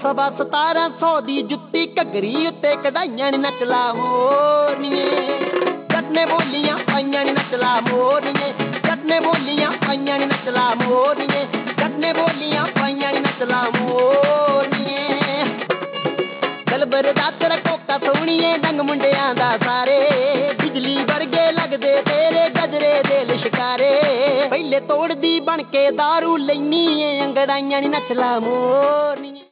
ਸਵਾ 1700 ਦੀ ਜੁੱਤੀ ਘੱਗਰੀ ਉੱਤੇ ਕਢਾਈਆਂ ਨੀ ਨੱਚ ਲਾ ਮੋਰਨੀਏ ਜੱਟ ਨੇ ਬੋਲੀਆਂ ਪਾਈਆਂ ਨੀ ਨੱਚ ਲਾ ਮੋਰਨੀਏ ਜੱਟ ਨੇ ਬੋਲੀਆਂ ਪਾਈਆਂ ਨੀ ਨੱਚ ਲਾ ਮੋਰਨੀਏ ਜੱਟ ਨੇ ਬੋਲੀਆਂ ਪਾਈਆਂ ਨੀ ਨੱਚ ਲਾ ਮੋਰਨੀਏ ਗਲਬਰ ਦਾ ਤੇਰਾ ਕੋਕਾ ਸੋਹਣੀਏ ਡੰਗ ਮੁੰਡਿਆਂ ਦਾ ਸਾਰੇ ਬਿਜਲੀ ਵਰਗੇ ਲੱਗਦੇ ਤੇਰੇ ਗਜਰੇ ਦੇ ਲਿਸ਼ਕਾਰੇ ਪਹਿਲੇ ਤੋੜਦੀ ਬਣ ਕੇ ਦਾਰੂ ਲੈਨੀ ਏ ਅੰਗੜਾਈਆਂ ਨੀ ਨੱਚ ਲਾ ਮੋਰਨੀਏ।